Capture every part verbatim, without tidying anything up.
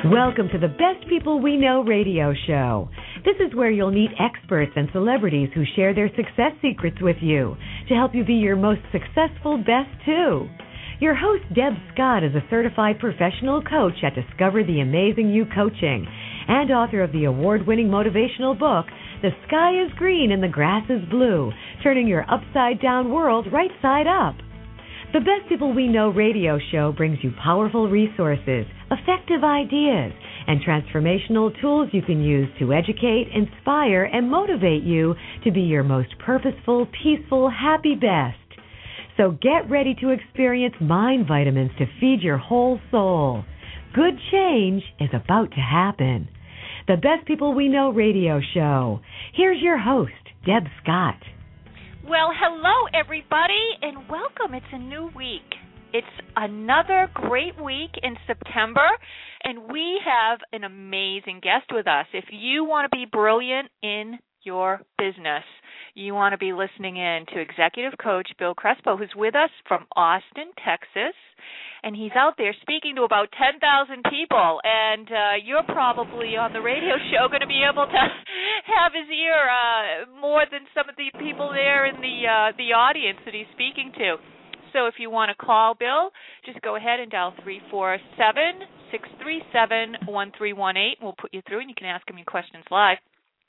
Welcome to the Best People We Know radio show. This is where you'll meet experts and celebrities who share their success secrets with you to help you be your most successful best too. Your host, Deb Scott, is a certified professional coach at Discover the Amazing You Coaching and author of the award-winning motivational book, The Sky is Green and the Grass is Blue, turning your upside-down world right side up. The Best People We Know radio show brings you powerful resources, effective ideas, and transformational tools you can use to educate, inspire, and motivate you to be your most purposeful, peaceful, happy best. So get ready to experience mind vitamins to feed your whole soul. Good change is about to happen. The Best People We Know radio show. Here's your host, Deb Scott. Well, hello, everybody, and welcome. It's a new week. It's another great week in September, and we have an amazing guest with us. If you want to be brilliant in your business, you want to be listening in to Executive Coach Bill Crespo, who's with us from Austin, Texas, and he's out there speaking to about ten thousand people, and uh, you're probably on the radio show going to be able to have his ear uh, more than some of the people there in the uh, the audience that he's speaking to. So if you want to call Bill, just go ahead and dial three four seven, six three seven, one three one eight. We'll put you through, and you can ask him your questions live.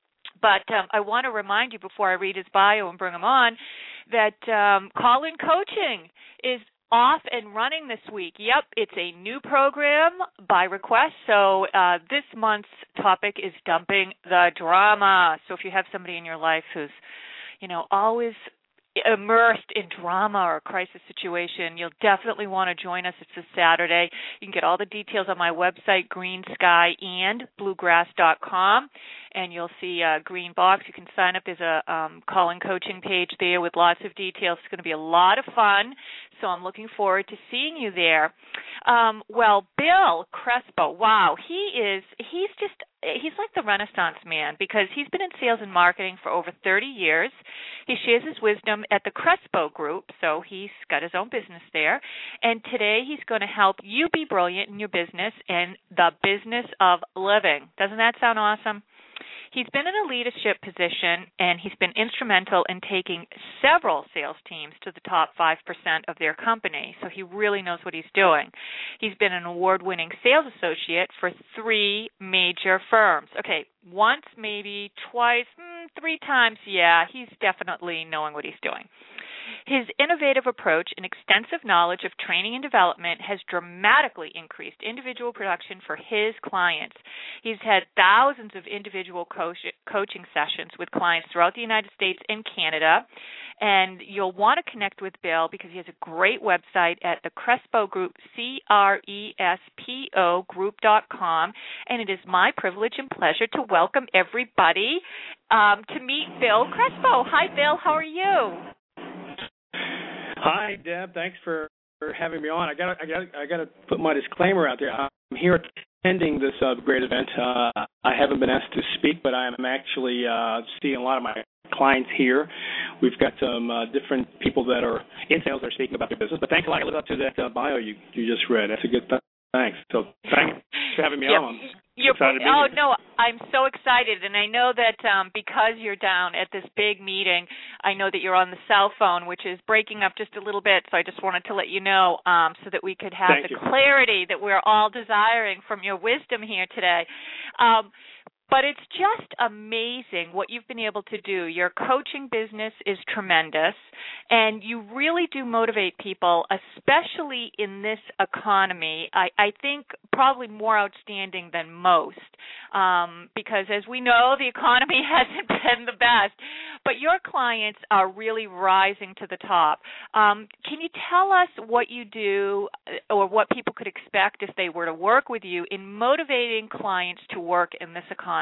But um, I want to remind you before I read his bio and bring him on that um, Call-In Coaching is off and running this week. Yep, it's a new program by request. So uh, this month's topic is dumping the drama. So if you have somebody in your life who's, you know, always immersed in drama or a crisis situation, you'll definitely want to join us. It's this Saturday. You can get all the details on my website, green sky and bluegrass dot com, and you'll see a green box. You can sign up. There's a um, call-in coaching page there with lots of details. It's going to be a lot of fun, so I'm looking forward to seeing you there. Um, well, Bill Crespo, wow, he is, he's just, he's like the Renaissance man because he's been in sales and marketing for over thirty years. He shares his wisdom at the Crespo Group, so he's got his own business there. And today he's going to help you be brilliant in your business and the business of living. Doesn't that sound awesome? He's been in a leadership position, and he's been instrumental in taking several sales teams to the top five percent of their company, so he really knows what he's doing. He's been an award-winning sales associate for three major firms. Okay, once, maybe twice, mm, three times, yeah, he's definitely knowing what he's doing. His innovative approach and extensive knowledge of training and development has dramatically increased individual production for his clients. He's had thousands of individual coach, coaching sessions with clients throughout the United States and Canada, and you'll want to connect with Bill because he has a great website at the Crespo Group, C R E S P O group dot com, and it is my privilege and pleasure to welcome everybody um, to meet Bill Crespo. Hi, Bill. How are you? Hi, Deb. Thanks for, for having me on. I got I got I got to put my disclaimer out there. I'm here attending this uh, great event. Uh, I haven't been asked to speak, but I'm actually uh, seeing a lot of my clients here. We've got some uh, different people that are in sales that are speaking about their business. But thanks a lot. I live up to that uh, bio you you just read. That's a good th- thanks. So thanks for having me yep. on. You're, excited to be oh, here. no, I'm so excited, and I know that um, because you're down at this big meeting, I know that you're on the cell phone, which is breaking up just a little bit, so I just wanted to let you know um, so that we could have Thank the you. clarity that we're all desiring from your wisdom here today. Um, But it's just amazing what you've been able to do. Your coaching business is tremendous, and you really do motivate people, especially in this economy. I, I think probably more outstanding than most, um, because as we know, the economy hasn't been the best. But your clients are really rising to the top. Um, can you tell us what you do or what people could expect if they were to work with you in motivating clients to work in this economy?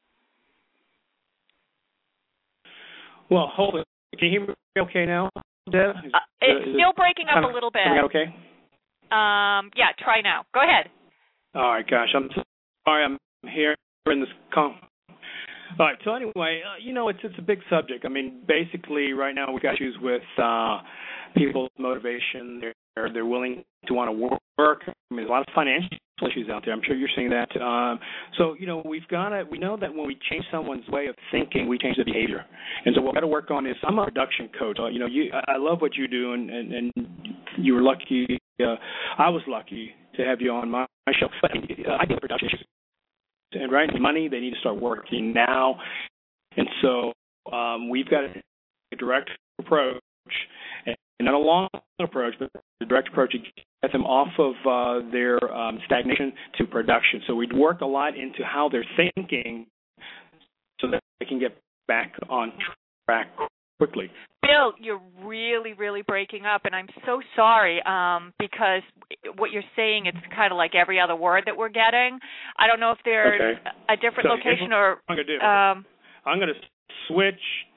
Well, hold it. Can you hear me okay now, Deb? Is, Uh, it's is still it breaking up a little bit. Okay. Um, yeah, try now. Go ahead. All right, gosh, I'm sorry. I'm here in this com. All right. So anyway, uh, you know, it's it's a big subject. I mean, basically, right now we've got issues with uh, people's motivation. They're they're willing to want to work. I mean, there's a lot of financial issues out there. I'm sure you're seeing that. Um, so, you know, we've got to, we know that when we change someone's way of thinking, we change the behavior. And so what we've got to work on is, I'm a production coach. Uh, you know, you, I love what you do, and, and, and you were lucky, uh, I was lucky to have you on my, my show. But uh, I get production issues. And right, money, they need to start working now. And so um, we've got a direct approach, and not a long approach, but a direct approach to get them off of uh, their um, stagnation to production. So we'd work a lot into how they're thinking so that they can get back on track quickly. Bill, you're really, really breaking up, and I'm so sorry um, because what you're saying, it's kind of like every other word that we're getting. I don't know if there's okay. a different so location or... I'm going to do. Um, I'm going to switch.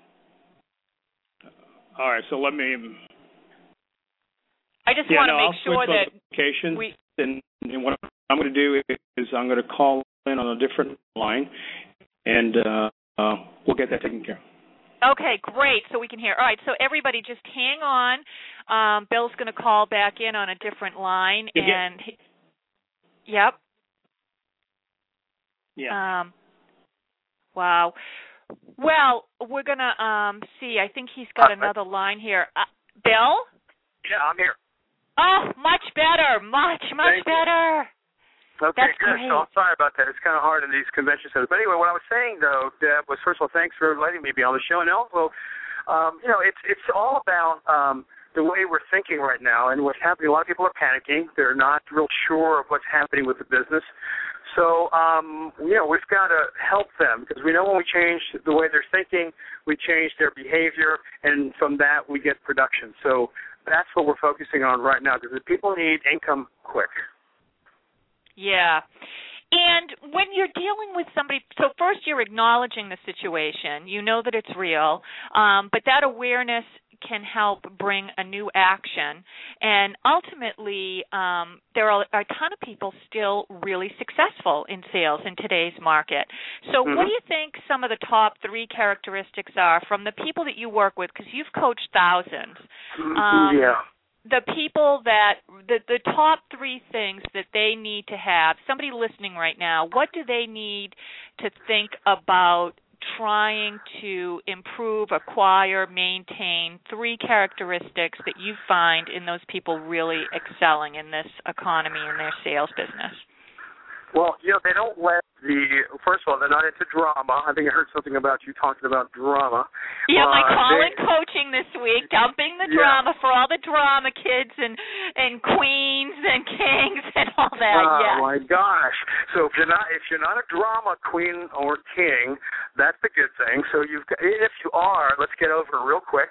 All right, so let me... I just yeah, want to no, make I'll sure switch that locations, we... And, and what I'm going to do is I'm going to call in on a different line, and uh, uh, we'll get that taken care of. Okay, great. So we can hear. All right, so everybody just hang on. Um, Bill's going to call back in on a different line. Yeah, and he, Yep. Yeah. Um, wow. Well, we're going to um, see. I think he's got another line here. Uh, Bill? Yeah, I'm here. Oh, much better. Much, much Thank you. better. Okay, That's good. great. So I'm sorry about that. It's kind of hard in these convention centers. But anyway, what I was saying, though, Deb, was first of all, thanks for letting me be on the show. And also, um, you know, it's it's all about um, the way we're thinking right now and what's happening. A lot of people are panicking. They're not real sure of what's happening with the business. So, um, you know, we've got to help them because we know when we change the way they're thinking, we change their behavior, and from that we get production. So that's what we're focusing on right now because people need income quick. Yeah. And when you're dealing with somebody, so first you're acknowledging the situation. You know that it's real, um, but that awareness can help bring a new action. And ultimately, um, there are a ton of people still really successful in sales in today's market. So mm-hmm. what do you think some of the top three characteristics are from the people that you work with, because you've coached thousands? Um, yeah. The people that, the, the top three things that they need to have, somebody listening right now, what do they need to think about trying to improve, acquire, maintain, three characteristics that you find in those people really excelling in this economy in their sales business? Well, you know, they don't let the, first of all, they're not into drama. I think I heard something about you talking about drama. Yeah, my uh, call-in they, coaching this week, dumping the yeah. drama for all the drama kids and, and queens and kings and all that. Oh, yes. my gosh. So if you're not if you're not a drama queen or king, that's a good thing. So you've got, if you are, let's get over it real quick.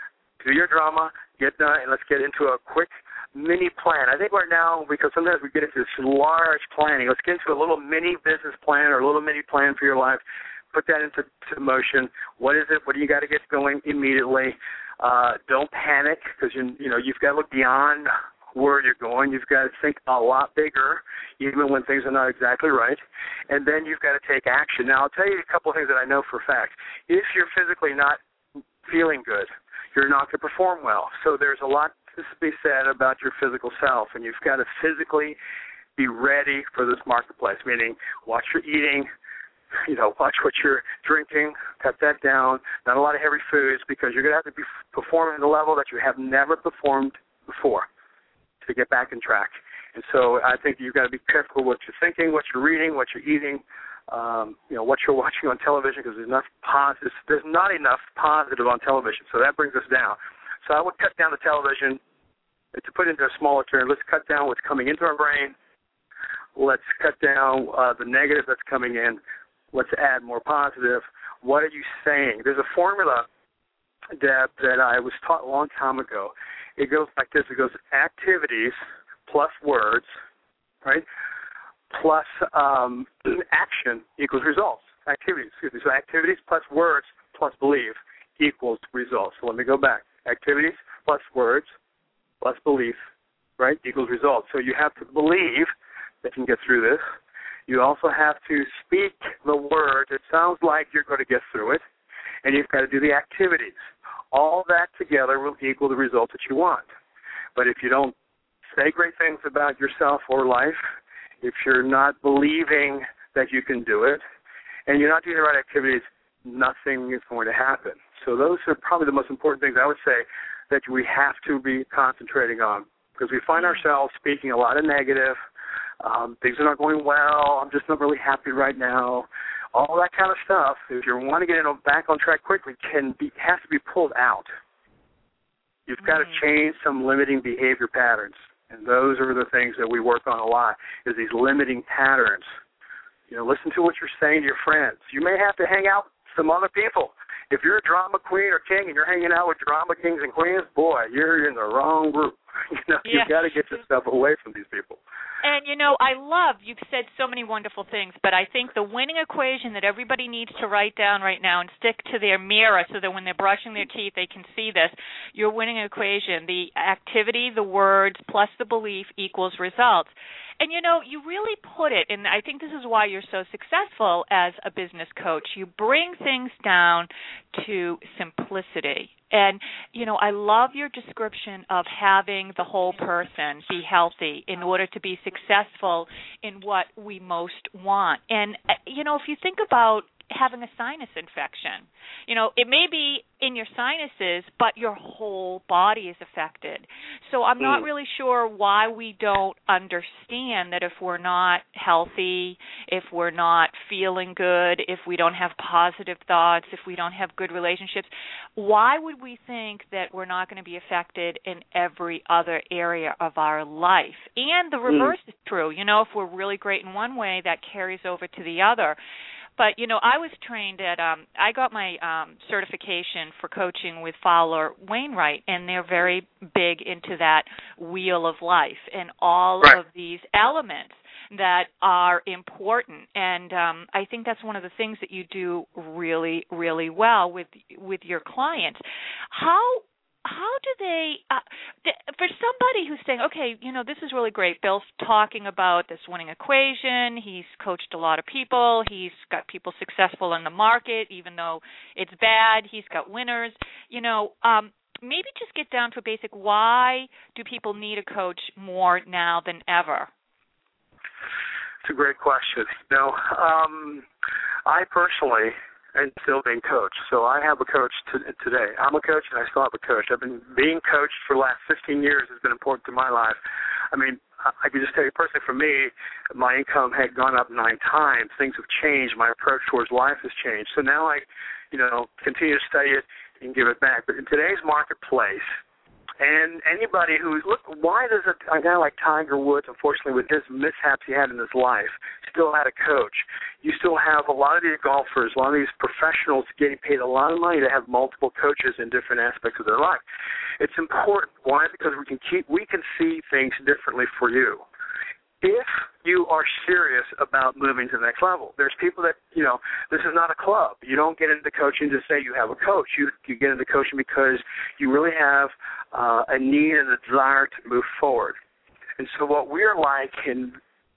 Do your drama, get done, and let's get into a quick mini plan. I think right now, because sometimes we get into this large planning, let's get into a little mini business plan or a little mini plan for your life. Put that into to motion. What is it? What do you got to get going immediately? Uh, don't panic because you you know you've got to look beyond where you're going. You've got to think a lot bigger, even when things are not exactly right. And then you've got to take action. Now, I'll tell you a couple of things that I know for a fact. If you're physically not feeling good, you're not going to perform well. So there's a lot to be said about your physical self, and you've got to physically be ready for this marketplace, meaning watch your eating, you know, watch what you're drinking, cut that down, not a lot of heavy foods, because you're going to have to be performing at a level that you have never performed before to get back on track. And so I think you've got to be careful what you're thinking, what you're reading, what you're eating, um, you know, what you're watching on television, because there's enough positive, there's not enough positive on television, so that brings us down. So I would cut down the television. To put it into a smaller term, let's cut down what's coming into our brain. Let's cut down uh, the negative that's coming in. Let's add more positive. What are you saying? There's a formula, Deb, that I was taught a long time ago. It goes like this. It goes activities plus words, right, plus um, action equals results. Activities, excuse me. So activities plus words plus belief equals results. So let me go back. Activities plus words plus belief, right, equals results. So you have to believe that you can get through this. You also have to speak the words. It sounds like you're going to get through it, and you've got to do the activities. All that together will equal the results that you want. But if you don't say great things about yourself or life, if you're not believing that you can do it, and you're not doing the right activities, nothing is going to happen. So those are probably the most important things I would say that we have to be concentrating on, because we find ourselves speaking a lot of negative. Um, things are not going well. I'm just not really happy right now. All that kind of stuff, if you want to get in, back on track quickly, can be has to be pulled out. You've got to change some limiting behavior patterns, and those are the things that we work on a lot, is these limiting patterns. You know, listen to what you're saying to your friends. You may have to hang out with some other people. If you're a drama queen or king and you're hanging out with drama kings and queens, boy, you're in the wrong group. You know, yeah. You've got to get yourself away from these people. And, you know, I love, you've said so many wonderful things, but I think the winning equation that everybody needs to write down right now and stick to their mirror so that when they're brushing their teeth they can see this, your winning equation, the activity, the words, plus the belief equals results. And, you know, you really put it, and I think this is why you're so successful as a business coach. You bring things down to simplicity. And, you know, I love your description of having the whole person be healthy in order to be successful in what we most want. And, you know, if you think about having a sinus infection, you know, it may be in your sinuses, but your whole body is affected. So I'm not really sure why we don't understand that if we're not healthy, if we're not feeling good, if we don't have positive thoughts, if we don't have good relationships, why would we think that we're not going to be affected in every other area of our life? And the reverse mm. is true. You know, if we're really great in one way, that carries over to the other. But, you know, I was trained at, um, I got my um, certification for coaching with Fowler Wainwright, and they're very big into that wheel of life and all right. of these elements that are important. And um, I think that's one of the things that you do really, really well with with your clients. How How do they, uh, for somebody who's saying, okay, you know, this is really great. Bill's talking about this winning equation. He's coached a lot of people. He's got people successful in the market, even though it's bad. He's got winners. You know, um, maybe just get down to a basic, why do people need a coach more now than ever? It's a great question. You know, um, I personally... and still being coached. So I have a coach t- today. I'm a coach, and I still have a coach. I've been being coached for the last fifteen years has been important to my life. I mean, I can just tell you personally, for me, my income had gone up nine times. Things have changed. My approach towards life has changed. So now I, you know, continue to study it and give it back. But in today's marketplace, and anybody who's, look, why does a, a guy like Tiger Woods, unfortunately, with his mishaps he had in his life, still had a coach? You still have a lot of these golfers, a lot of these professionals getting paid a lot of money to have multiple coaches in different aspects of their life. It's important. Why? Because we can keep, we can see things differently for you. If you are serious about moving to the next level, there's people that, you know, this is not a club. You don't get into coaching to say you have a coach. You you get into coaching because you really have uh, a need and a desire to move forward. And so what we're like, and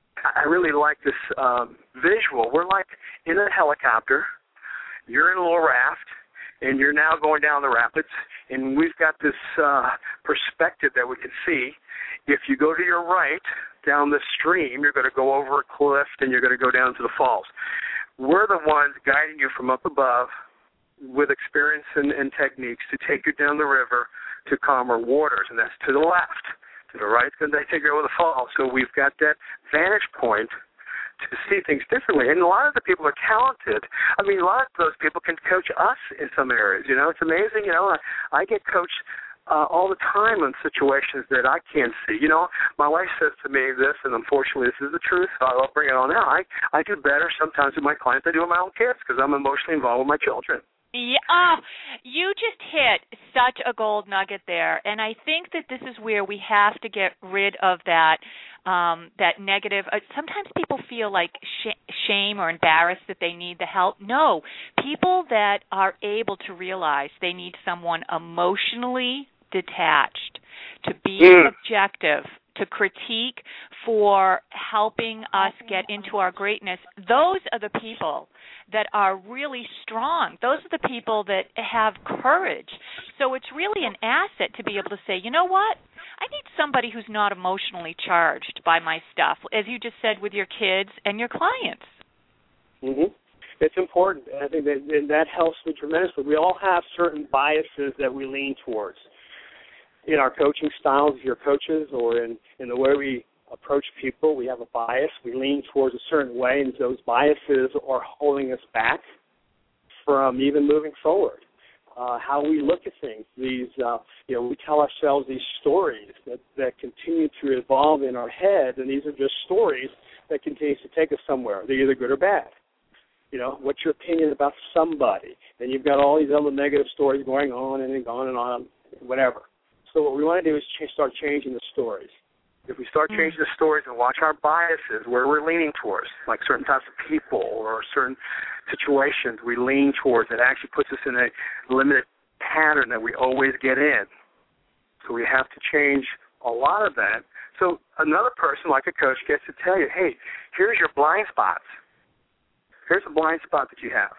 I really like this um, visual, we're like in a helicopter, you're in a little raft, and you're now going down the rapids, and we've got this uh, perspective that we can see. If you go to your right, down the stream, you're going to go over a cliff, and you're going to go down to the falls. We're the ones guiding you from up above with experience and, and techniques to take you down the river to calmer waters, and that's to the left. To the right, it's going to take you over the falls. So we've got that vantage point to see things differently. And a lot of the people are talented. I mean, a lot of those people can coach us in some areas. You know, it's amazing. You know, I, I get coached Uh, all the time in situations that I can't see. You know, my wife says to me this, and unfortunately this is the truth, so I'll bring it on now. I, I do better sometimes with my clients than I do with my own kids because I'm emotionally involved with my children. Yeah, oh, you just hit such a gold nugget there, and I think that this is where we have to get rid of that um, that negative. Uh, sometimes people feel like sh- shame or embarrassed that they need the help. No, people that are able to realize they need someone emotionally detached, to be mm. objective, to critique for helping us get into our greatness, those are the people that are really strong. Those are the people that have courage. So it's really an asset to be able to say, you know what? I need somebody who's not emotionally charged by my stuff, as you just said, with your kids and your clients. Mm-hmm. It's important, and I think that, and that helps me tremendously. We all have certain biases that we lean towards. In our coaching styles, if you're coaches, or in, in the way we approach people, we have a bias. We lean towards a certain way, and those biases are holding us back from even moving forward. Uh, how we look at things, these, uh, you know, we tell ourselves these stories that, that continue to evolve in our head, and these are just stories that continue to take us somewhere. They're either good or bad. You know, what's your opinion about somebody? And you've got all these other negative stories going on and on and on, whatever. So what we want to do is ch- start changing the stories. If we start changing the stories and watch our biases, where we're leaning towards, like certain types of people or certain situations we lean towards, it actually puts us in a limited pattern that we always get in. So we have to change a lot of that. So another person, like a coach, gets to tell you, hey, here's your blind spots. Here's a blind spot that you have.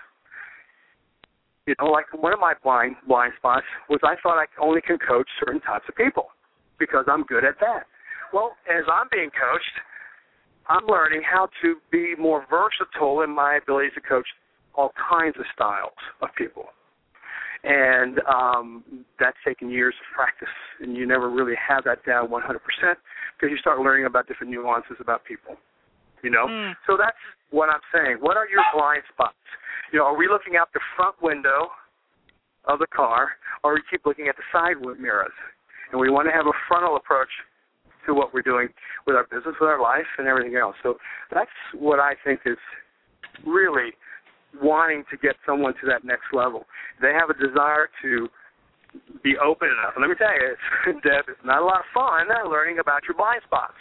You know, like one of my blind blind spots was I thought I only can coach certain types of people because I'm good at that. Well, as I'm being coached, I'm learning how to be more versatile in my ability to coach all kinds of styles of people. And um, that's taken years of practice, and you never really have that down one hundred percent because you start learning about different nuances about people, you know? Mm. So that's what I'm saying. What are your blind spots? You know, are we looking out the front window of the car, or we keep looking at the side mirrors? And we want to have a frontal approach to what we're doing with our business, with our life, and everything else. So that's what I think is really wanting to get someone to that next level. They have a desire to be open enough. And let me tell you, it's, Deb, it's not a lot of fun learning about your blind spots.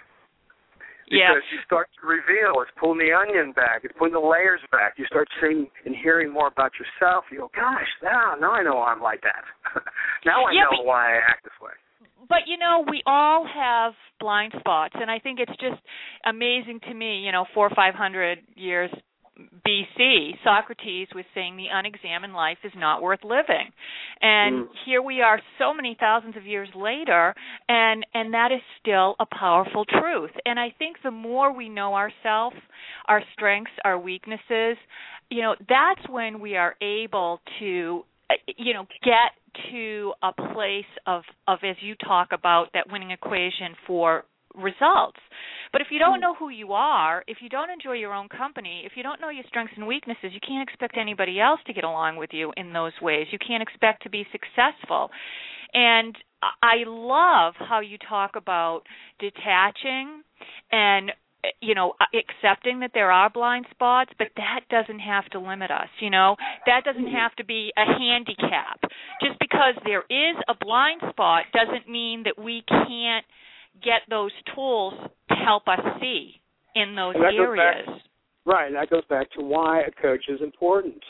Because yeah. you start to reveal, it's pulling the onion back, it's pulling the layers back. You start seeing and hearing more about yourself. You go, gosh, now, now I know I'm like that. now I yeah, know but, why I act this way. But, you know, we all have blind spots, and I think it's just amazing to me, you know, four or five hundred years B C, Socrates was saying the unexamined life is not worth living. And mm. here we are so many thousands of years later, and, and that is still a powerful truth. And I think the more we know ourselves, our strengths, our weaknesses, you know, that's when we are able to, you know, get to a place of, of, as you talk about, that winning equation for results. But if you don't know who you are, if you don't enjoy your own company, if you don't know your strengths and weaknesses, you can't expect anybody else to get along with you in those ways. You can't expect to be successful. And I love how you talk about detaching and, you know, accepting that there are blind spots, but that doesn't have to limit us, you know. That doesn't have to be a handicap. Just because there is a blind spot doesn't mean that we can't get those tools to help us see in those areas. Back, right, and that goes back to why a coach is important.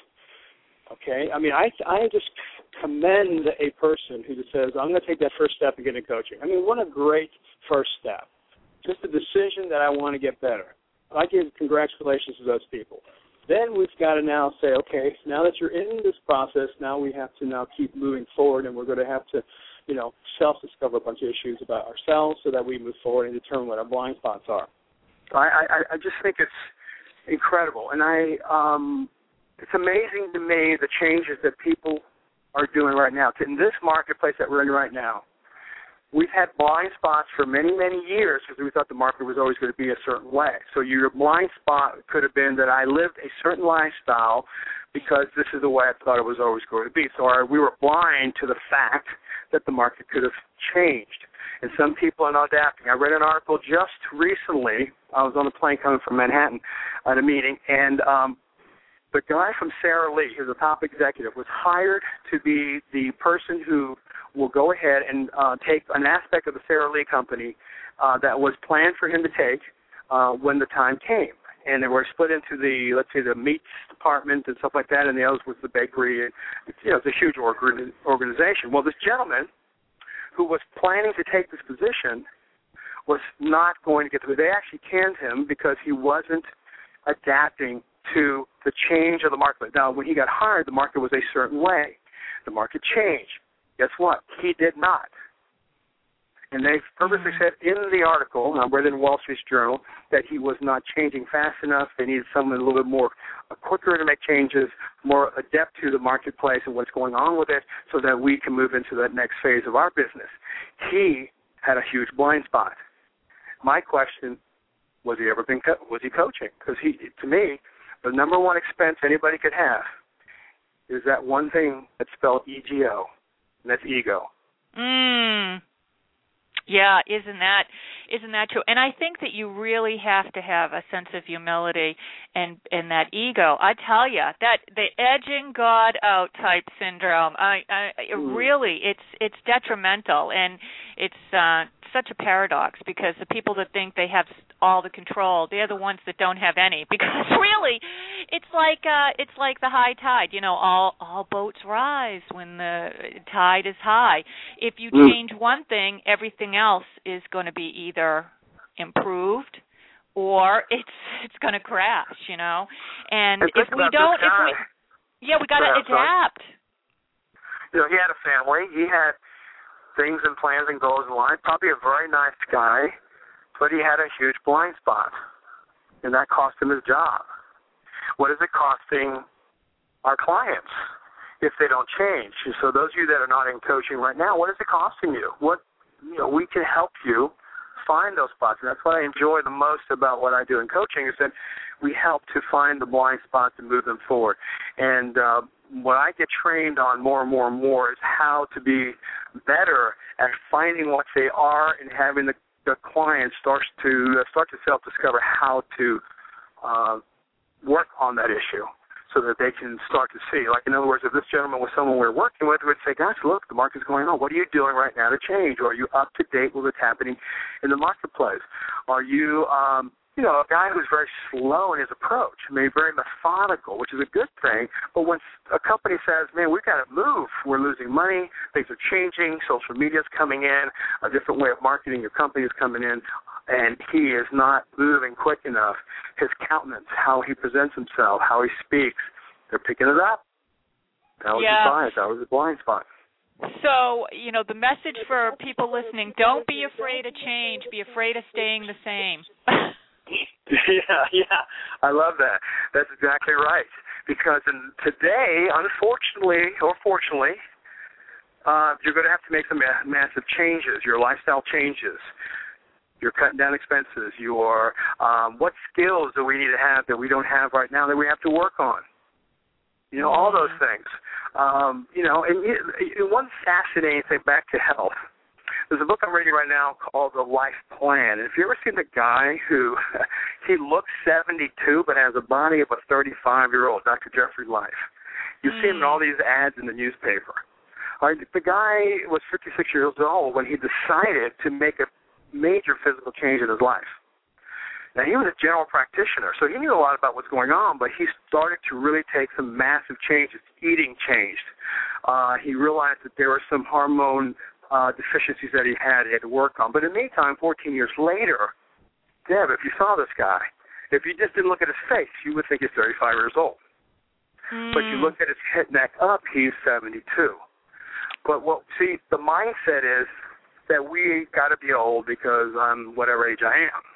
Okay? I mean, I I just commend a person who just says, I'm going to take that first step and get into coaching. I mean, what a great first step. Just a decision that I want to get better. I give congratulations to those people. Then we've got to now say, okay, now that you're in this process, now we have to now keep moving forward, and we're going to have to, you know, self-discover a bunch of issues about ourselves so that we move forward and determine what our blind spots are. I, I, I just think it's incredible, and I um, it's amazing to me the changes that people are doing right now. In this marketplace that we're in right now, we've had blind spots for many, many years because we thought the market was always going to be a certain way. So your blind spot could have been that I lived a certain lifestyle because this is the way I thought it was always going to be. So our, we were blind to the fact that the market could have changed. And some people are not adapting. I read an article just recently. I was on a plane coming from Manhattan at a meeting, and um, the guy from Sara Lee, who's a top executive, was hired to be the person who will go ahead and uh, take an aspect of the Sara Lee company uh, that was planned for him to take uh, when the time came. And they were split into the, let's say, the meats department and stuff like that, and the others was the bakery. And, you know, it's a huge organ- organization. Well, this gentleman who was planning to take this position was not going to get to it. They actually canned him because he wasn't adapting to the change of the market. Now, when he got hired, the market was a certain way. The market changed. Guess what? He did not. And they purposely said in the article, and I read it in Wall Street Journal, that he was not changing fast enough. They needed someone a little bit more uh, quicker to make changes, more adept to the marketplace and what's going on with it, so that we can move into that next phase of our business. He had a huge blind spot. My question, was he ever been co- was he coaching? Because he, to me, the number one expense anybody could have is that one thing that's spelled E G O, and that's ego. Mm. Yeah, isn't that isn't that true? And I think that you really have to have a sense of humility and and that ego. I tell you, that the edging God out type syndrome. I, I it really it's it's detrimental, and it's uh, such a paradox, because the people that think they have all the control, they're the ones that don't have any. Because really, it's like uh, it's like the high tide. You know, all all boats rise when the tide is high. If you change one thing, everything else is going to be either improved or it's it's going to crash. You know, and and if we don't, if we yeah, we got to yeah, adapt. You know, he had a family. He had things and plans and goals in life. Probably a very nice guy, but he had a huge blind spot, and that cost him his job. What is it costing our clients if they don't change? So those of you that are not in coaching right now, what is it costing you? What you know, we can help you find those spots, and that's what I enjoy the most about what I do in coaching, is that we help to find the blind spots and move them forward. And uh, what I get trained on more and more and more is how to be better at finding what they are and having the, the client start to uh, start to self-discover how to uh, work on that issue, so that they can start to see. Like, in other words, if this gentleman was someone we're working with, we'd say, gosh, look, the market's going on. What are you doing right now to change? Or are you up to date with what's happening in the marketplace? Are you, um, you know, a guy who's very slow in his approach, maybe very methodical, which is a good thing, but when a company says, man, we've got to move, we're losing money, things are changing, social media's coming in, a different way of marketing your company is coming in, and he is not moving quick enough, his countenance, how he presents himself, how he speaks, they're picking it up. That was yeah. his bias. That was his blind spot. So, you know, the message for people listening, don't be afraid of change. Be afraid of staying the same. yeah, yeah. I love that. That's exactly right. Because in today, unfortunately or fortunately, uh, you're going to have to make some ma- massive changes. Your lifestyle changes. You're cutting down expenses. You are, um, what skills do we need to have that we don't have right now that we have to work on? You know, all those things. Um, you know, and it, it, one fascinating thing, back to health, there's a book I'm reading right now called The Life Plan. And if you ever seen the guy who, he looks seventy-two but has a body of a thirty-five-year-old, Doctor Jeffrey Life. You see him in all these ads in the newspaper. All right, the guy was fifty-six years old when he decided to make a major physical change in his life. Now, he was a general practitioner, so he knew a lot about what's going on, but he started to really take some massive changes. Eating changed. Uh, he realized that there were some hormone uh, deficiencies that he had he had to work on. But in the meantime, fourteen years later, Deb, if you saw this guy, if you just didn't look at his face, you would think he's thirty-five years old. Mm. But you look at his head neck up, he's seventy-two. But what see, the mindset is that we got to be old because I'm whatever age I am.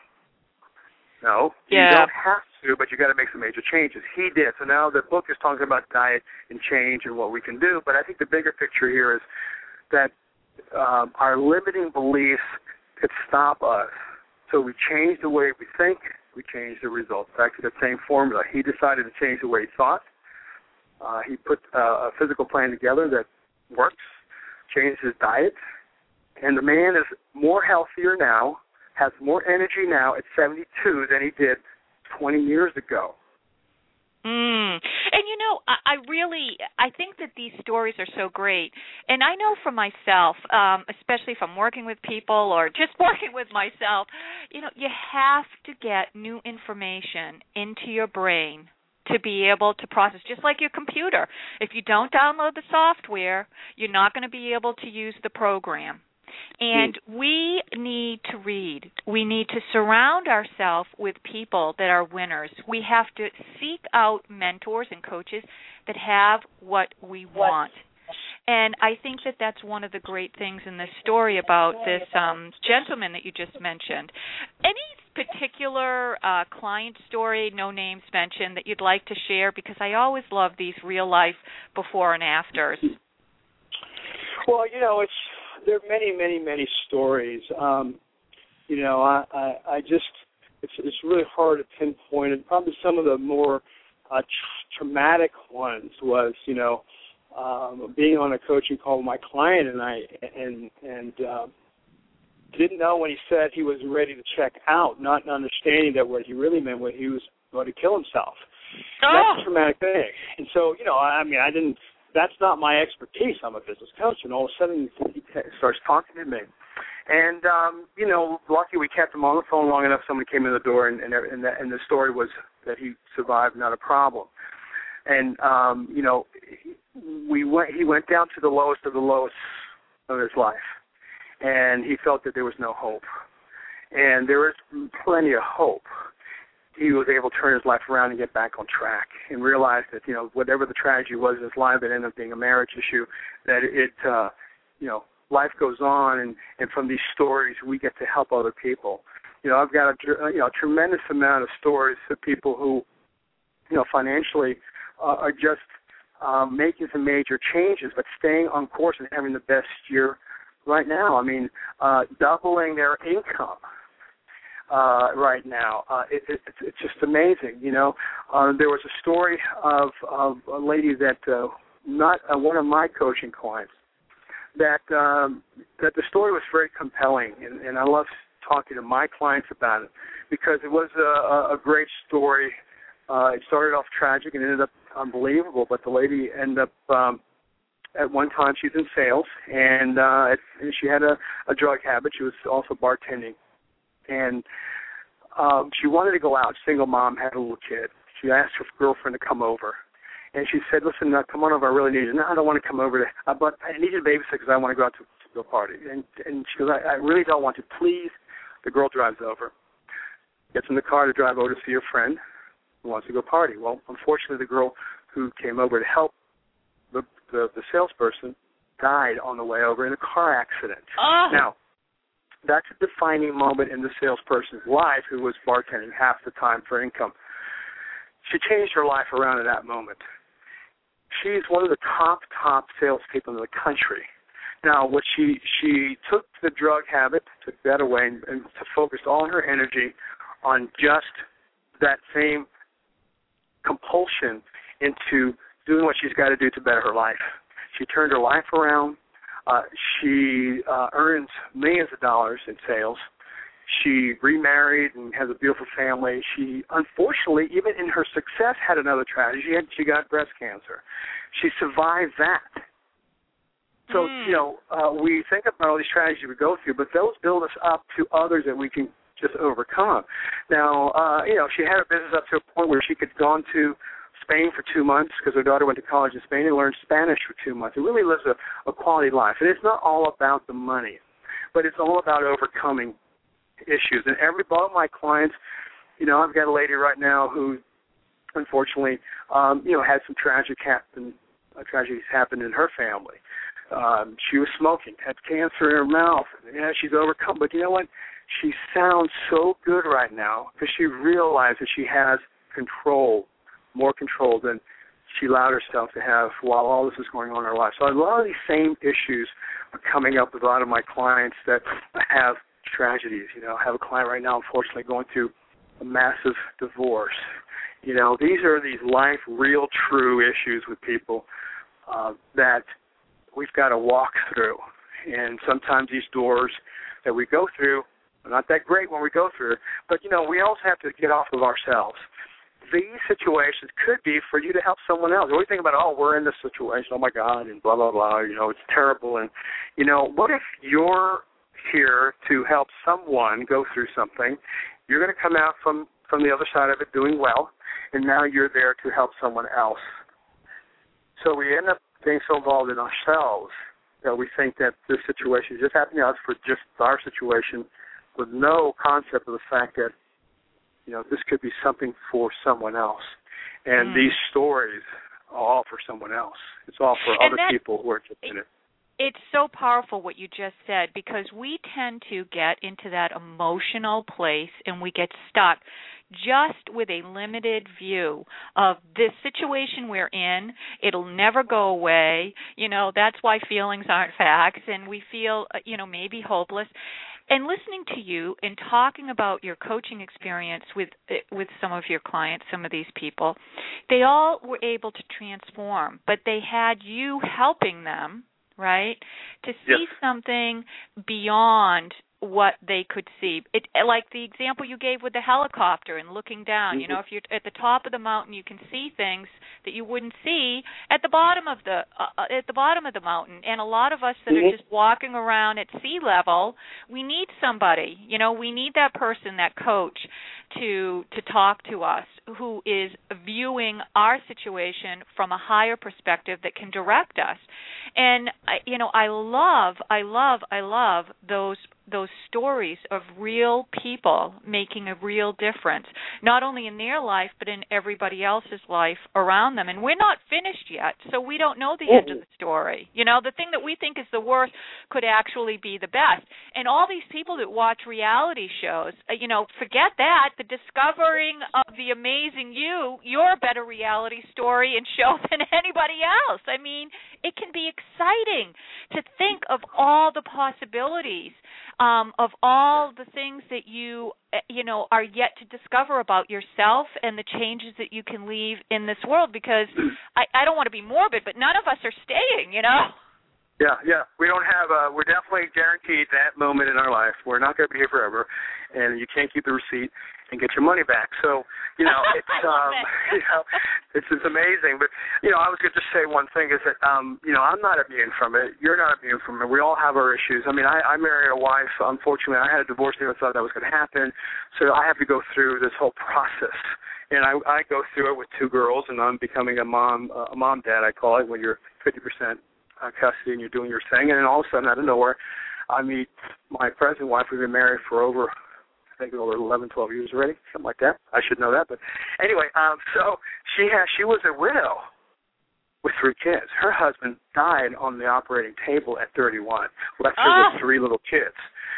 No, yeah. You don't have to, but you got to make some major changes. He did. So now the book is talking about diet and change and what we can do. But I think the bigger picture here is that um, our limiting beliefs could stop us. So we change the way we think, we change the results. Back to the same formula. He decided to change the way he thought. Uh, he put uh, a physical plan together that works, changed his diet, and the man is more healthier now, has more energy now at seventy-two than he did twenty years ago. Mm. And, you know, I, I really, I think that these stories are so great. And I know for myself, um, especially if I'm working with people or just working with myself, you know, you have to get new information into your brain to be able to process, just like your computer. If you don't download the software, you're not going to be able to use the program. And we need to read. We need to surround ourselves with people that are winners. We have to seek out mentors and coaches that have what we want. And I think that that's one of the great things in this story about this um, gentleman that you just mentioned. Any particular uh, client story, no names mentioned, that you'd like to share? Because I always love these real-life before and afters. Well, you know, it's there are many, many, many stories. Um, you know, I, I, I just it's it's really hard to pinpoint. And probably some of the more uh, tr- traumatic ones was, you know, um, being on a coaching call with my client, and I and and uh, didn't know when he said he was ready to check out, not understanding that what he really meant was he was going to kill himself. Oh. That's a traumatic thing. And so, you know, I mean, I didn't. That's not my expertise. I'm a business coach, and all of a sudden he starts talking to me. And, um, you know, lucky we kept him on the phone long enough, somebody came in the door, and, and, and, the, and the story was that he survived, not a problem. And, um, you know, we went. he went down to the lowest of the lowest of his life, and he felt that there was no hope. And there was plenty of hope. He was able to turn his life around and get back on track and realize that, you know, whatever the tragedy was in his life that ended up being a marriage issue, that it, uh, you know, life goes on, and, and from these stories we get to help other people. You know, I've got a, you know, a tremendous amount of stories of people who, you know, financially uh, are just um, making some major changes but staying on course and having the best year right now. I mean, uh, doubling their income. Uh, right now, uh, it, it, it's just amazing. You know, uh, there was a story of, of a lady that, uh, not uh, one of my coaching clients, that um, that the story was very compelling, and, and I love talking to my clients about it because it was a, a great story. Uh, it started off tragic and ended up unbelievable, but the lady ended up. Um, At one time, she's in sales, and, uh, and she had a, a drug habit. She was also bartending. And um, she wanted to go out. Single mom, had a little kid. She asked her girlfriend to come over. And she said, listen, uh, come on over. I really need you. No, I don't want to come over. To, uh, but I need you to babysit because I want to go out to, to a party. And, and she goes, I, I really don't want to. Please. The girl drives over. Gets in the car to drive over to see her friend who wants to go party. Well, unfortunately, the girl who came over to help the, the, the salesperson died on the way over in a car accident. Oh. Now, that's a defining moment in the salesperson's life who was bartending half the time for income. She changed her life around at that moment. She's one of the top, top salespeople in the country. Now, what she she took the drug habit, took that away, and, and focused all her energy on just that same compulsion into doing what she's got to do to better her life. She turned her life around. Uh, she uh, earns millions of dollars in sales. She remarried and has a beautiful family. She, unfortunately, even in her success, had another tragedy. She, had, she got breast cancer. She survived that. So, mm. you know, uh, we think about all these tragedies we go through, but those build us up to others that we can just overcome. Now, uh, you know, she had her business up to a point where she could go on to Spain for two months because her daughter went to college in Spain and learned Spanish for two months. It really lives a, a quality life. And it's not all about the money, but it's all about overcoming issues. And every one of my clients, you know, I've got a lady right now who, unfortunately, um, you know, had some tragic happen, uh, tragedies happen in her family. Um, she was smoking, had cancer in her mouth. Yeah, she's overcome. But you know what? She sounds so good right now because she realized that she has control, more control than she allowed herself to have while all this is going on in her life. So a lot of these same issues are coming up with a lot of my clients that have tragedies. You know, I have a client right now, unfortunately, going through a massive divorce. You know, these are these life, real, true issues with people uh, that we've got to walk through. And sometimes these doors that we go through are not that great when we go through, but, you know, we also have to get off of ourselves. These situations could be for you to help someone else. We think about, oh, we're in this situation, oh, my God, and blah, blah, blah, you know, it's terrible. And, you know, what if you're here to help someone go through something? You're going to come out from, from the other side of it doing well, and now you're there to help someone else. So we end up getting so involved in ourselves that we think that this situation is just happening to us for just our situation with no concept of the fact that, you know, this could be something for someone else. And mm. these stories all for someone else. It's all for and other that, people who are interested in it. It's so powerful what you just said, because we tend to get into that emotional place and we get stuck just with a limited view of this situation we're in. It'll never go away. You know, that's why feelings aren't facts, and we feel, you know, maybe hopeless. And listening to you and talking about your coaching experience with with some of your clients, some of these people, they all were able to transform, but they had you helping them, right, to see yes. something beyond what they could see. It, like the example you gave with the helicopter and looking down. Mm-hmm. You know, if you're at the top of the mountain, you can see things that you wouldn't see at the bottom of the uh, at the bottom of the mountain. And a lot of us that mm-hmm. are just walking around at sea level, we need somebody. You know, we need that person, that coach, to to talk to us, who is viewing our situation from a higher perspective that can direct us. And I, you know, I love, I love, I love those those stories of real people making a real difference, not only in their life but in everybody else's life around them. And we're not finished yet, so we don't know the end of the story. You know, the thing that we think is the worst could actually be the best. And all these people that watch reality shows, you know, forget that. The discovering of the amazing you, you're a better reality story and show than anybody else. I mean, it can be exciting to think of all the possibilities, um, of all the things that you, you know, are yet to discover about yourself and the changes that you can leave in this world. Because I, I don't want to be morbid, but none of us are staying, you know. Yeah, yeah. We don't have, uh, we're definitely guaranteed that moment in our life. We're not going to be here forever, and you can't keep the receipt and get your money back. So, you know, it's, um, it. you know, it's, it's amazing. But, you know, I was going to just say one thing is that, um, you know, I'm not immune from it. You're not immune from it. We all have our issues. I mean, I, I married a wife. Unfortunately, I had a divorce. I thought that was going to happen. So I have to go through this whole process. And I, I go through it with two girls, and I'm becoming a mom, uh, a mom dad, I call it, when you're fifty percent custody and you're doing your thing, and then all of a sudden, out of nowhere, I meet my present wife. We've been married for over, I think, over eleven, twelve years already, something like that. I should know that, but anyway, um, so she has, she was a widow with three kids. Her husband died on the operating table at thirty-one, left her ah. with three little kids.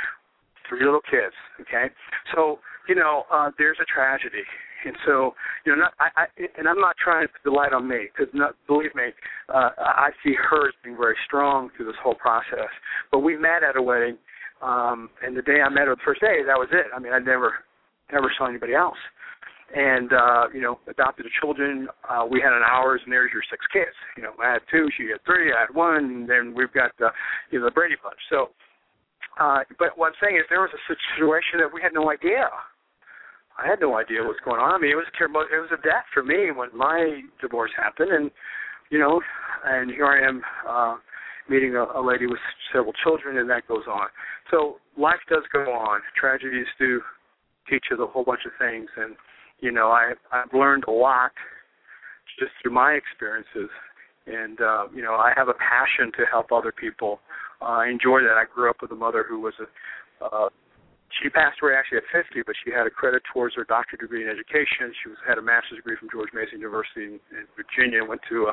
Three little kids, okay? So, you know, uh, there's a tragedy. And so, you know, not, I, I, and I'm not trying to put the light on me, because believe me, uh, I see her as being very strong through this whole process. But we met at a wedding, um, and the day I met her, the first day, that was it. I mean, I never, never saw anybody else. And, uh, you know, adopted the children. Uh, we had an ours, and there's your six kids. You know, I had two, she had three, I had one, and then we've got, the, you know, the Brady Bunch. So, uh, but what I'm saying is there was a situation that we had no idea. I had no idea what was going on. I mean, it was it was a death for me when my divorce happened, and you know, and here I am uh, meeting a, a lady with several children, and that goes on. So life does go on. Tragedies do teach us a whole bunch of things, and you know, I I've learned a lot just through my experiences, and uh, you know, I have a passion to help other people. Uh, I enjoy that. I grew up with a mother who was a uh, She passed away actually at fifty, but she had a credit towards her doctorate degree in education. She was had a master's degree from George Mason University in, in Virginia, and went to a,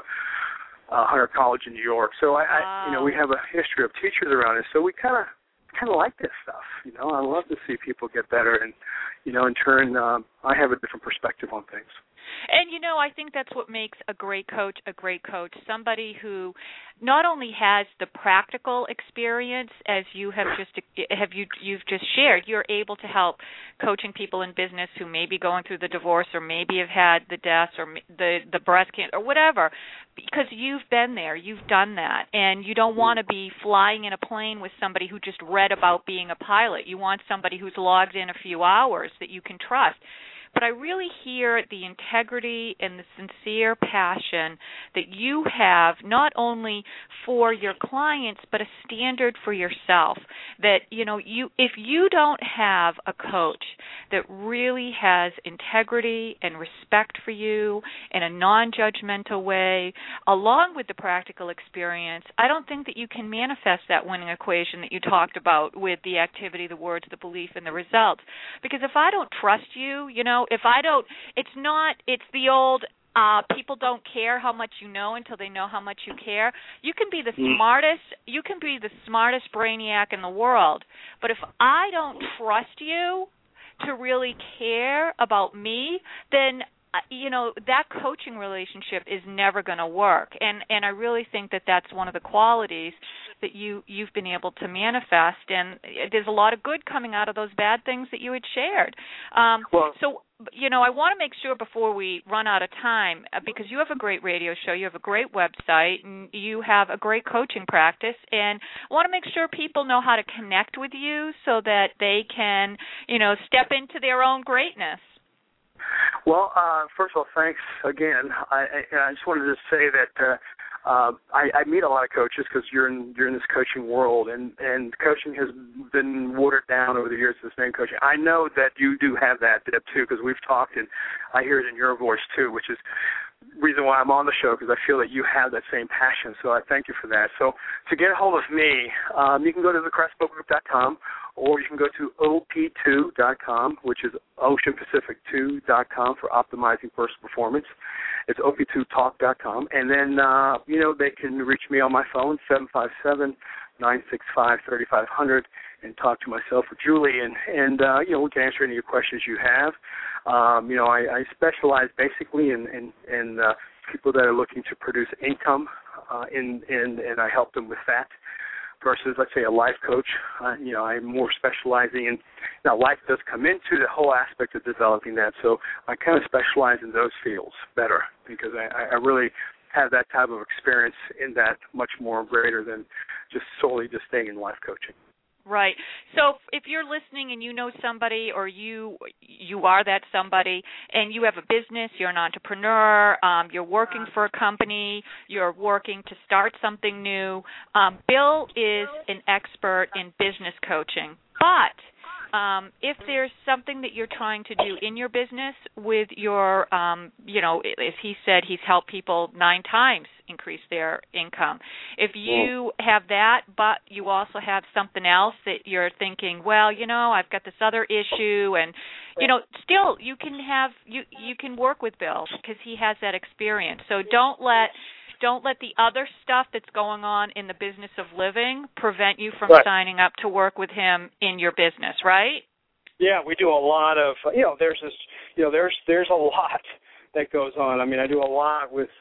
a Hunter College in New York. So I, wow. I, you know, we have a history of teachers around us. So we kind of, kind of like this stuff. You know, I love to see people get better, and you know, in turn, um, I have a different perspective on things. And, you know, I think that's what makes a great coach a great coach, somebody who not only has the practical experience, as you have just have you you've just shared. You're able to help coaching people in business who may be going through the divorce or maybe have had the deaths or the, the breast cancer or whatever, because you've been there, you've done that, and you don't want to be flying in a plane with somebody who just read about being a pilot. You want somebody who's logged in a few hours that you can trust. But I really hear the integrity and the sincere passion that you have, not only for your clients, but a standard for yourself. That, you know, you if you don't have a coach that really has integrity and respect for you in a non-judgmental way, along with the practical experience, I don't think that you can manifest that winning equation that you talked about with the activity, the words, the belief, and the results. Because if I don't trust you, you know, if I don't, it's not, it's the old, uh, people don't care how much you know until they know how much you care. You can be the Mm. smartest, you can be the smartest brainiac in the world, but if I don't trust you to really care about me, then uh, you know, that coaching relationship is never going to work. And and I really think that that's one of the qualities that you, you've been able to manifest. And there's a lot of good coming out of those bad things that you had shared. Um, well, so, you know, I want to make sure before we run out of time, uh, because you have a great radio show, you have a great website, and you have a great coaching practice, and I want to make sure people know how to connect with you so that they can, you know, step into their own greatness. Well, uh, first of all, thanks again. I, I, I just wanted to say that uh, uh, I, I meet a lot of coaches because you're in you're in this coaching world, and, and coaching has been watered down over the years. This name coaching. I know that you do have that, Deb, too, because we've talked, and I hear it in your voice too, which is the reason why I'm on the show, because I feel that you have that same passion. So I thank you for that. So to get a hold of me, um, you can go to the crespo group dot com. Or you can go to O P two dot com, which is Ocean Pacific two dot com for optimizing personal performance. It's O P two talk dot com. And then, uh, you know, they can reach me on my phone, seven five seven, nine six five, three five zero zero, and talk to myself or Julie. And, and uh, you know, we can answer any of your questions you have. Um, you know, I, I specialize basically in, in, in uh, people that are looking to produce income, uh, in, in, and I help them with that. Versus, let's say, a life coach, uh, you know, I'm more specializing in, now life does come into the whole aspect of developing that, so I kind of specialize in those fields better because I, I really have that type of experience in that much more greater than just solely just staying in life coaching. Right. So if you're listening and you know somebody or you you are that somebody and you have a business, you're an entrepreneur, um, you're working for a company, you're working to start something new, um, Bill is an expert in business coaching. But um, if there's something that you're trying to do in your business with your, um, you know, as he said, he's helped people nine times increase their income. If you have that, but you also have something else that you're thinking, well, you know, I've got this other issue, and you know, still you can have you you can work with Bill because he has that experience. So don't let don't let the other stuff that's going on in the business of living prevent you from right. signing up to work with him in your business, right? Yeah, we do a lot of, you know, there's this, you know, there's there's a lot that goes on. I mean, I do a lot with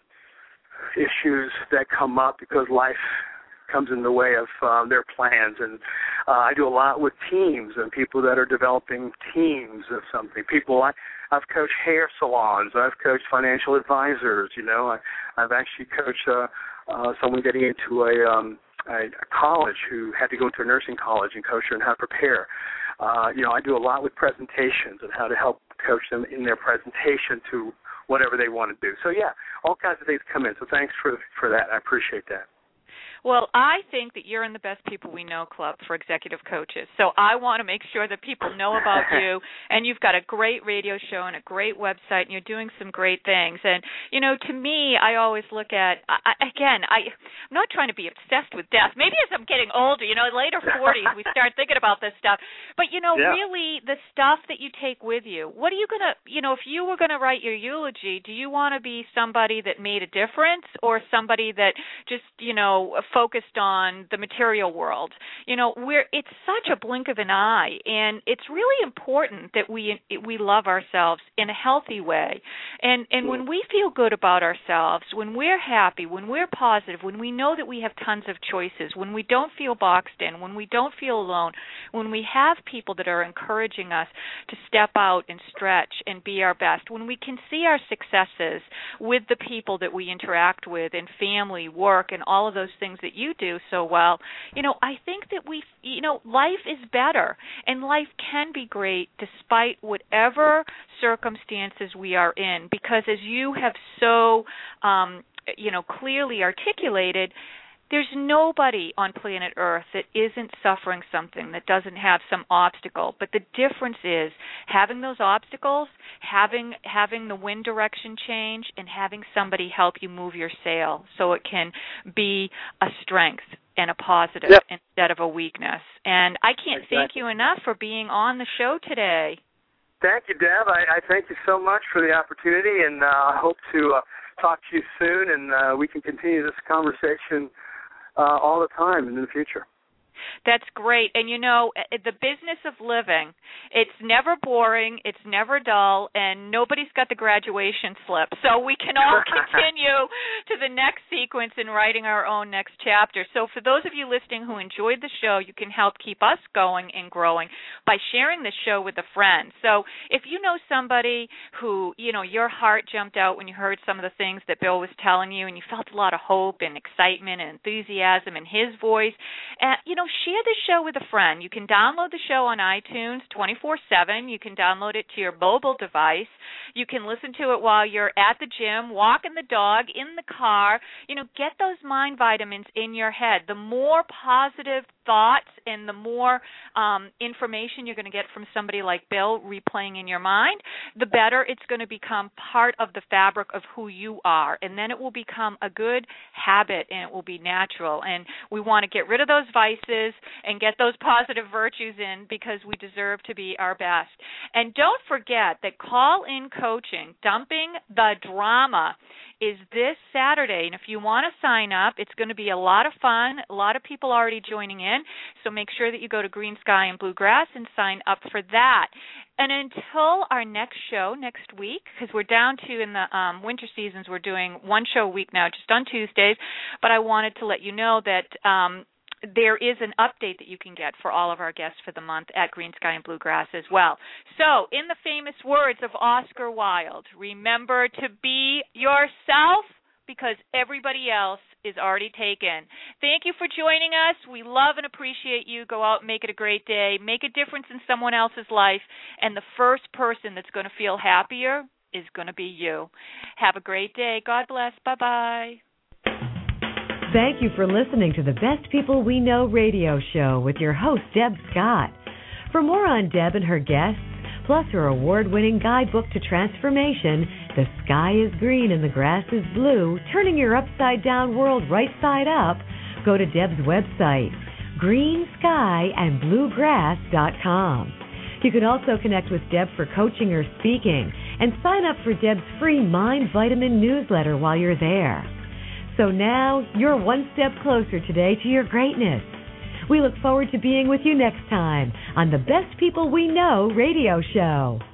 issues that come up because life comes in the way of um, their plans, and uh, I do a lot with teams and people that are developing teams of something. People, I, I've coached hair salons, I've coached financial advisors. You know, I, I've actually coached uh, uh, someone getting into a, um, a, a college who had to go to a nursing college and coach her on how to prepare. Uh, you know, I do a lot with presentations and how to help coach them in their presentation to whatever they want to do. So, yeah, all kinds of things come in. So thanks for for that. I appreciate that. Well, I think that you're in the Best People We Know Club for executive coaches. So I want to make sure that people know about you, and you've got a great radio show and a great website, and you're doing some great things. And, you know, to me, I always look at, I, again, I, I'm not trying to be obsessed with death. Maybe as I'm getting older, you know, later forties, we start thinking about this stuff. But, you know, yeah. really the stuff that you take with you, what are you going to, you know, if you were going to write your eulogy, do you want to be somebody that made a difference or somebody that just, you know, focused on the material world? You know, we're it's such a blink of an eye, and it's really important that we we love ourselves in a healthy way. And and when we feel good about ourselves, when we're happy, when we're positive, when we know that we have tons of choices, when we don't feel boxed in, when we don't feel alone, when we have people that are encouraging us to step out and stretch and be our best, when we can see our successes with the people that we interact with in family, work, and all of those things that you do so well, you know, I think that we, you know, life is better, and life can be great despite whatever circumstances we are in, because as you have so, um, you know, clearly articulated, there's nobody on planet Earth that isn't suffering something, that doesn't have some obstacle. But the difference is having those obstacles, having having the wind direction change, and having somebody help you move your sail so it can be a strength and a positive yep. instead of a weakness. And I can't exactly. thank you enough for being on the show today. Thank you, Deb. I, I thank you so much for the opportunity, and uh, I hope to uh, talk to you soon, and uh, we can continue this conversation uh, all the time in the future. That's great. And, you know, the business of living, it's never boring, it's never dull, and nobody's got the graduation slip. So we can all continue to the next sequence in writing our own next chapter. So for those of you listening who enjoyed the show, you can help keep us going and growing by sharing this show with a friend. So if you know somebody who, you know, your heart jumped out when you heard some of the things that Bill was telling you, and you felt a lot of hope and excitement and enthusiasm in his voice, uh, you know, share this show with a friend. You can download the show on iTunes twenty-four seven. You can download it to your mobile device. You can listen to it while you're at the gym, walking the dog, in the car. You know, get those mind vitamins in your head. The more positive thoughts and the more um, information you're going to get from somebody like Bill replaying in your mind, the better it's going to become part of the fabric of who you are. And then it will become a good habit, and it will be natural. And we want to get rid of those vices and get those positive virtues in, because we deserve to be our best. And don't forget that call-in coaching, Dumping the Drama, is this Saturday. And if you want to sign up, it's going to be a lot of fun, a lot of people already joining in. So make sure that you go to Green Sky and Bluegrass and sign up for that. And until our next show next week, because we're down to in the um, winter seasons, we're doing one show a week now, just on Tuesdays. But I wanted to let you know that um, there is an update that you can get for all of our guests for the month at Green Sky and Bluegrass as well. So, in the famous words of Oscar Wilde, remember to be yourself, because everybody else is already taken. Thank you for joining us. We love and appreciate you. Go out and make it a great day. Make a difference in someone else's life. And the first person that's going to feel happier is going to be you. Have a great day. God bless. Bye-bye. Thank you for listening to the Best People We Know radio show with your host, Deb Scott. For more on Deb and her guests, plus her award-winning guidebook to transformation, The Sky is Green and the Grass is Blue, Turning Your Upside-Down World Right Side Up, go to Deb's website, green sky and bluegrass dot com. You can also connect with Deb for coaching or speaking, and sign up for Deb's free Mind Vitamin newsletter while you're there. So now you're one step closer today to your greatness. We look forward to being with you next time on the Best People We Know radio show.